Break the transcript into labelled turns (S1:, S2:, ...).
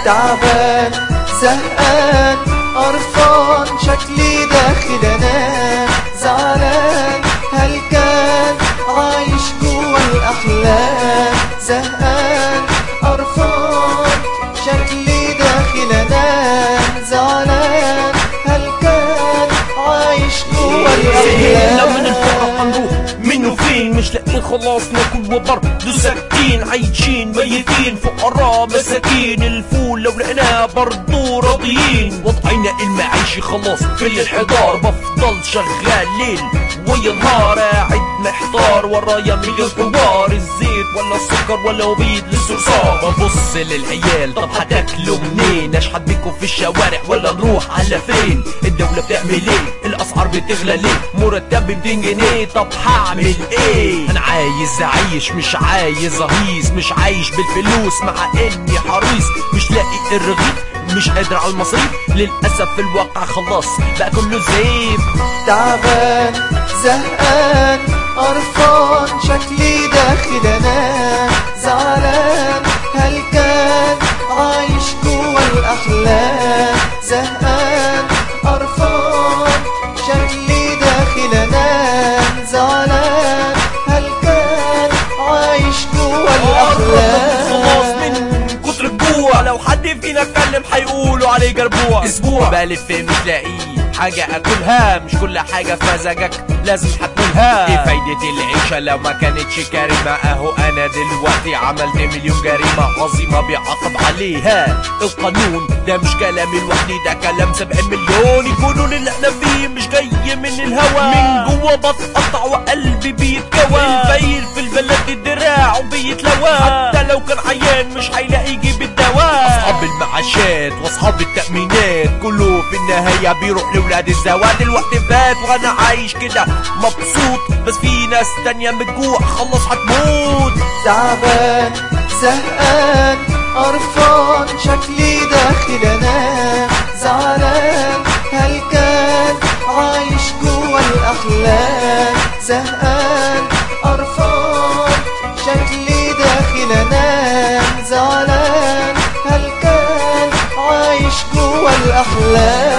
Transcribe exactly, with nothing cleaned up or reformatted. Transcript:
S1: تعبان زهقان قرفان شكلي داخل انام زعلان هلكان عايش جوا الاحلام زهقان قرفان شكلي داخل انام زعلان هلكان عايش جوا الاحلام.
S2: لما نتفرق هنروح مين وفين مش لاقيين خلاص ناكل وبرضه ساكتين عايشين ميتين فقراء مساكين الفول لو لقيناه برضه راضيين وضعنا المعيشي خلاص في الانحدار بفضل شغال ليل ويا نهار قاعد محتار ورايا مليون حوار الزيت ولا السكر ولا بيض للصرصار ببص للعيال طب هتاكلوا منين اشحت بيكم في الشوارع ولا نروح على فين الدولة بتعمل ايه الاسعار بتغلى ليه مرتب ميتين جنيه طب هعمل ايه انا عايز اعيش مش عايز اهيص مش عايش بالفلوس مع اني حريص مش لاقي الرغيف مش قادر على المصاريف للاسف في الواقع خلاص بقى كله زيف.
S1: تعبان زهقان قرفان شكلي داخل انام زعلان هلكان عايش جوا الاحلام زهقان قرفان شكلي داخل انام زعلان هلكان عايش جوا الاحلام.
S2: لو حد فينا اتكلم هيقولوا عليه جربوع اسبوع بلف مش لاقيه حاجة اكلها مش كل حاجة في مزاجك لازم هتقولها ايه فايدة العيشة لو ما كانتش كريمة اهو انا دلوقتي عملت مليون جريمة عظيمة بيعاقب عليها القانون ده مش كلامي لوحدي ده كلام سبعين مليون الجنون اللي احنا فيه مش جاي من الهوا من جوا بتقطع وقلبي بيتكوى الفايل في البلد الدراع وبيتلوى حتى لو كان عيان مش هيلاقي يجيب الدواء اصحاب المعاشات واصحاب التأمينات كله في النهاية بيروح لولاد الزواج الوقت فات وانا عايش كده مبسوط بس في ناس تانية متجوع خلص هتموت.
S1: تعبان زهقان قرفان شكلي داخل انام زعلان هلكان عايش جوا الاحلام زهقان قرفان شكلي داخل انام زعلان هلكان عايش جوا الاحلام.